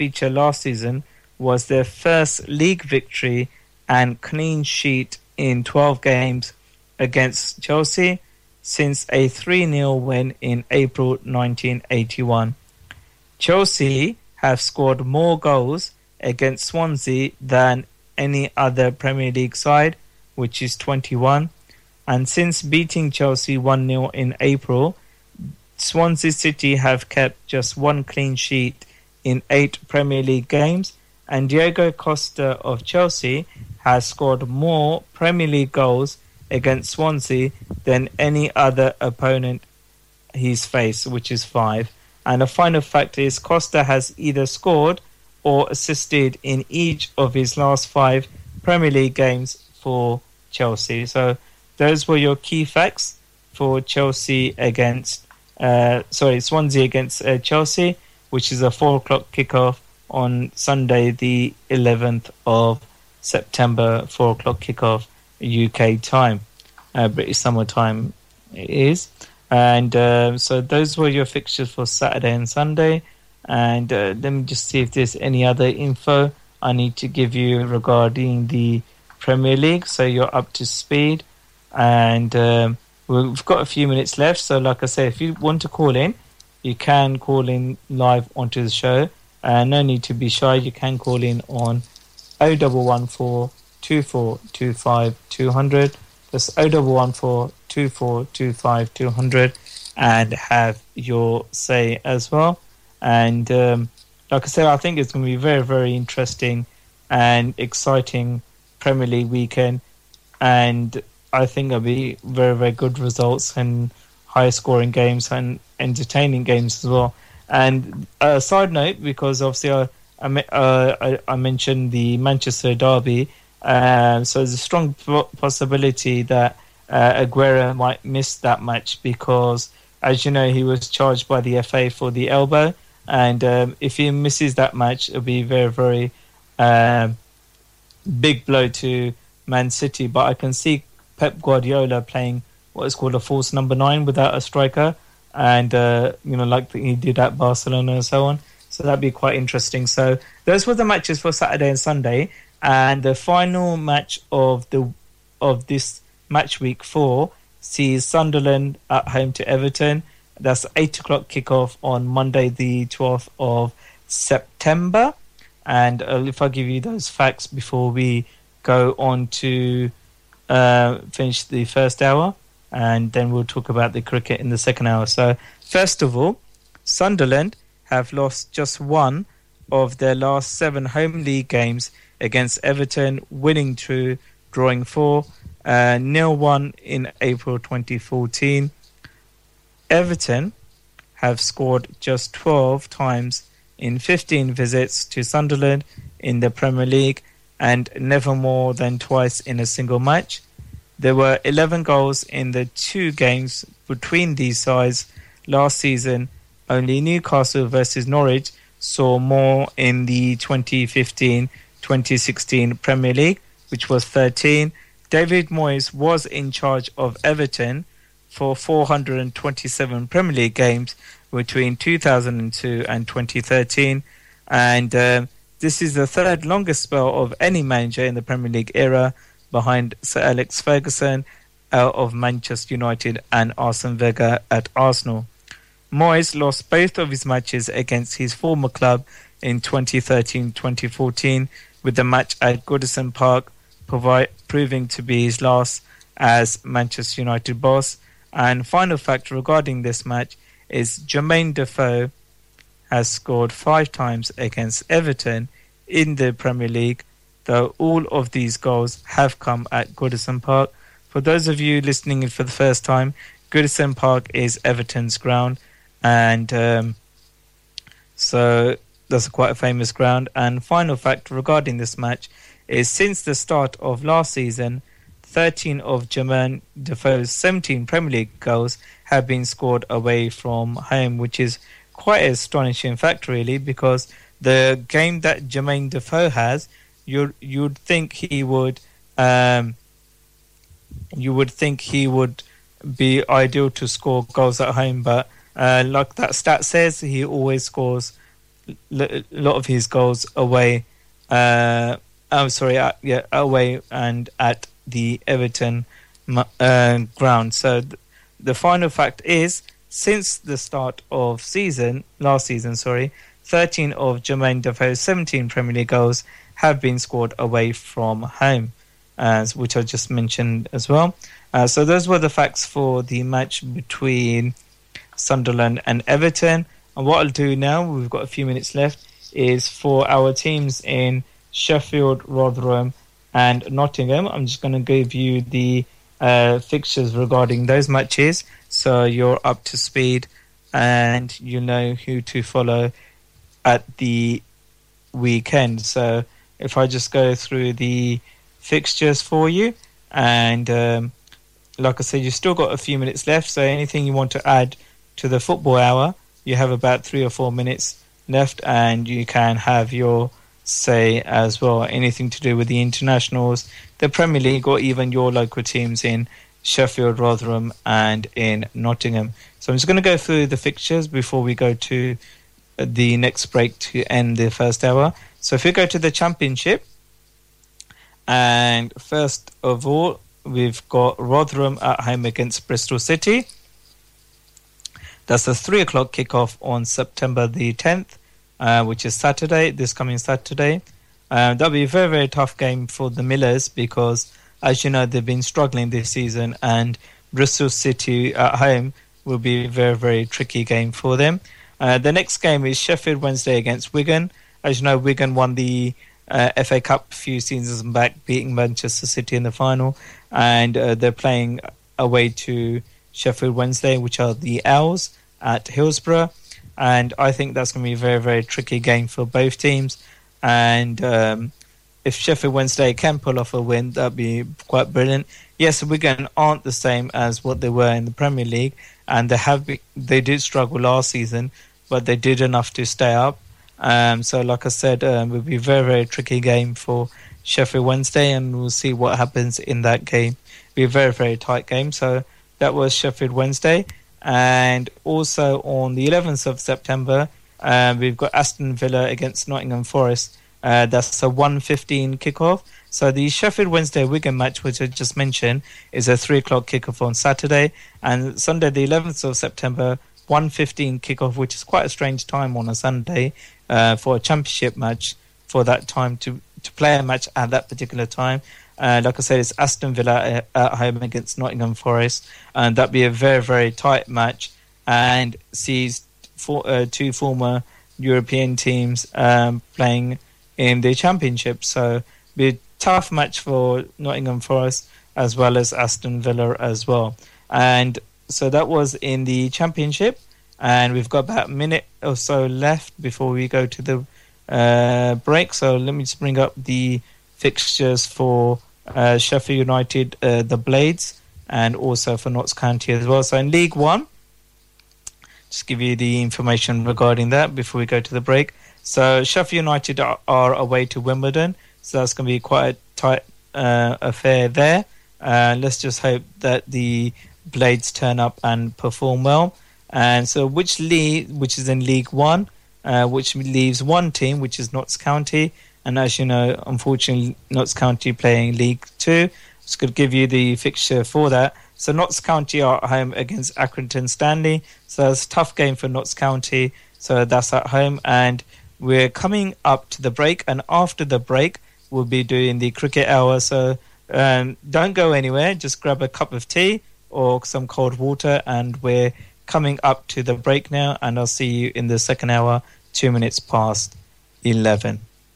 feature last season was their first league victory and clean sheet in 12 games against Chelsea since a 3-0 win in April 1981. Chelsea have scored more goals against Swansea than any other Premier League side, which is 21. And since beating Chelsea 1-0 in April, Swansea City have kept just one clean sheet in 8 Premier League games, and Diego Costa of Chelsea has scored more Premier League goals against Swansea than any other opponent he's faced, which is 5. And the final fact is Costa has either scored or assisted in each of his last 5 Premier League games for Chelsea. So those were your key facts for Swansea against Chelsea, which is a 4 o'clock kickoff on Sunday, the 11th of September, 4 o'clock kickoff UK time, British summer time it is. And so those were your fixtures for Saturday and Sunday. And let me just see if there's any other info I need to give you regarding the Premier League, so you're up to speed. And we've got a few minutes left, so like I say, if you want to call in, you can call in live onto the show. No need to be shy, you can call in on 0114 2425 200. That's 0114 2425 200, and have your say as well. And like I said, I think it's going to be very, very interesting and exciting Premier League weekend. And I think it'll be very, very good results and high-scoring games and entertaining games as well. And a side note, because obviously I mentioned the Manchester derby, so there's a strong possibility that Aguero might miss that match because, as you know, he was charged by the FA for the elbow. And if he misses that match, it'll be very, very big blow to Man City. But I can see Pep Guardiola playing what is called a false number 9 without a striker, and like he did at Barcelona and so on. So that'd be quite interesting. So those were the matches for Saturday and Sunday, and the final match of this match week 4 sees Sunderland at home to Everton. That's 8 o'clock kickoff on Monday, the 12th of September. And if I give you those facts before we go on to finish the first hour, and then we'll talk about the cricket in the second hour. So, first of all, Sunderland have lost just one of their last 7 home league games against Everton, winning 2, drawing 4, 0-1 in April 2014. Everton have scored just 12 times in 15 visits to Sunderland in the Premier League, and never more than twice in a single match. There were 11 goals in the 2 games between these sides last season. Only Newcastle versus Norwich saw more in the 2015-2016 Premier League, which was 13. David Moyes was in charge of Everton for 427 Premier League games between 2002 and 2013. And this is the 3rd longest spell of any manager in the Premier League era, behind Sir Alex Ferguson of Manchester United and Arsene Wenger at Arsenal. Moyes lost both of his matches against his former club in 2013-2014, with the match at Goodison Park proving to be his last as Manchester United boss. And final fact regarding this match is Jermaine Defoe has scored 5 times against Everton in the Premier League, though all of these goals have come at Goodison Park. For those of you listening in for the first time, Goodison Park is Everton's ground, and so that's quite a famous ground. And final fact regarding this match is since the start of last season, 13 of Jermaine Defoe's 17 Premier League goals have been scored away from home, which is quite an astonishing fact, really, because the game that Jermaine Defoe has, you'd think he would be ideal to score goals at home, but like that stat says, he always scores a lot of his goals away. Away and at the Everton ground. So the final fact is, since the start of last season, 13 of Jermaine Defoe's 17 Premier League goals have been scored away from home, which I just mentioned as well. So those were the facts for the match between Sunderland and Everton. And what I'll do now, we've got a few minutes left, is for our teams in Sheffield, Rotherham and Nottingham. I'm just going to give you the fixtures regarding those matches, so you're up to speed and you know who to follow at the weekend. So if I just go through the fixtures for you, and like I said, you've still got a few minutes left, so anything you want to add to the football hour, you have about 3 or 4 minutes left, and you can have your say as well. Anything to do with the internationals, the Premier League, or even your local teams in Sheffield, Rotherham and in Nottingham. So I'm just going to go through the fixtures before we go to the next break to end the first hour. So if we go to the Championship, and first of all, we've got Rotherham at home against Bristol City. That's a 3 o'clock kickoff on September the 10th, which is Saturday, this coming Saturday. That'll be a very, very tough game for the Millers because, as you know, they've been struggling this season, and Bristol City at home will be a very, very tricky game for them. The next game is Sheffield Wednesday against Wigan. As you know, Wigan won the FA Cup a few seasons back, beating Manchester City in the final, and they're playing away to Sheffield Wednesday, which are the Owls at Hillsborough, and I think that's going to be a very, very tricky game for both teams. And if Sheffield Wednesday can pull off a win, that'd be quite brilliant. Yes, Wigan aren't the same as what they were in the Premier League, and they did struggle last season, but they did enough to stay up. So like I said, it will be a very, very tricky game for Sheffield Wednesday, and we'll see what happens in that game. It'll be a very, very tight game. So that was Sheffield Wednesday. And also on the 11th of September, we've got Aston Villa against Nottingham Forest. That's a 1:15 kickoff. So the Sheffield Wednesday Wigan match, which I just mentioned, is a 3 o'clock kickoff on Saturday. And Sunday, the 11th of September, 1:15 kickoff, which is quite a strange time on a Sunday for a championship match, for that time to play a match at that particular time. Like I said, it's Aston Villa at home against Nottingham Forest, and that'd be a very, very tight match, and sees two former European teams playing in the championship. So be a tough match for Nottingham Forest as well as Aston Villa as well. And so that was in the championship, and we've got about a minute or so left before we go to the break. So let me just bring up the fixtures for Sheffield United, the Blades, and also for Notts County as well. So in League One, just give you the information regarding that before we go to the break. So Sheffield United are away to Wimbledon, so that's going to be quite a tight affair there. Let's just hope that the Blades turn up and perform well. And so which is in League One, which leaves one team, which is Notts County. And as you know, unfortunately, Notts County playing League 2. Just could give you the fixture for that. So Notts County are at home against Accrington Stanley. So it's a tough game for Notts County. So that's at home. And we're coming up to the break. And after the break, we'll be doing the cricket hour. So don't go anywhere. Just grab a cup of tea or some cold water. And we're coming up to the break now. And I'll see you in the second hour, 2 minutes past 11.